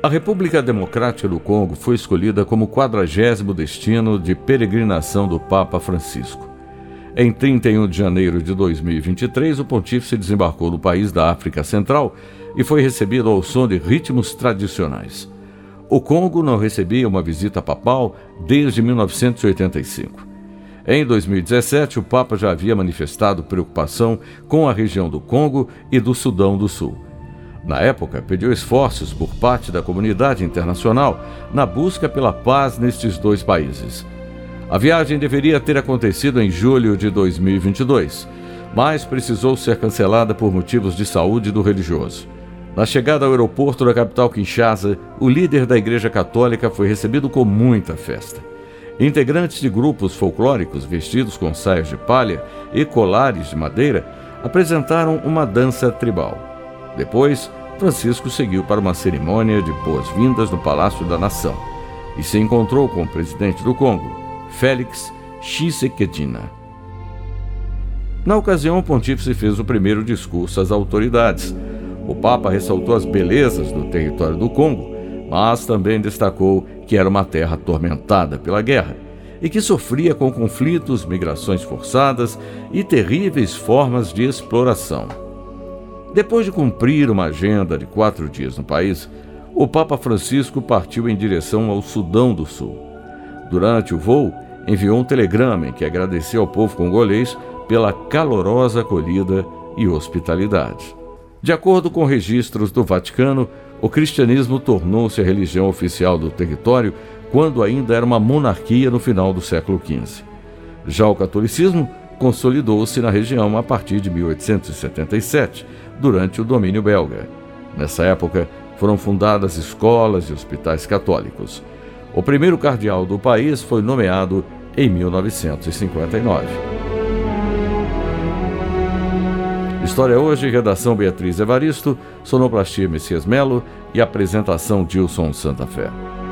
A República Democrática do Congo foi escolhida como 40º destino de peregrinação do Papa Francisco. Em 31 de janeiro de 2023, o pontífice desembarcou no país da África Central e foi recebido ao som de ritmos tradicionais. O Congo não recebia uma visita papal desde 1985. Em 2017, o Papa já havia manifestado preocupação com a região do Congo e do Sudão do Sul. Na época, pediu esforços por parte da comunidade internacional na busca pela paz nestes dois países. A viagem deveria ter acontecido em julho de 2022, mas precisou ser cancelada por motivos de saúde do religioso. Na chegada ao aeroporto da capital Kinshasa, o líder da Igreja Católica foi recebido com muita festa. Integrantes de grupos folclóricos vestidos com saias de palha e colares de madeira apresentaram uma dança tribal. Depois, Francisco seguiu para uma cerimônia de boas-vindas no Palácio da Nação e se encontrou com o presidente do Congo, Félix Tshisekedi. Na ocasião, o pontífice fez o primeiro discurso às autoridades. O Papa ressaltou as belezas do território do Congo, mas também destacou que era uma terra atormentada pela guerra e que sofria com conflitos, migrações forçadas e terríveis formas de exploração. Depois de cumprir uma agenda de 4 dias no país, o Papa Francisco partiu em direção ao Sudão do Sul. Durante o voo, enviou um telegrama em que agradeceu ao povo congolês pela calorosa acolhida e hospitalidade. De acordo com registros do Vaticano, o cristianismo tornou-se a religião oficial do território quando ainda era uma monarquia no final do século XV. Já o catolicismo consolidou-se na região a partir de 1877, durante o domínio belga. Nessa época, foram fundadas escolas e hospitais católicos. O primeiro cardeal do país foi nomeado em 1959. História Hoje, redação Beatriz Evaristo, sonoplastia Messias Melo e apresentação Dilson Santa Fé.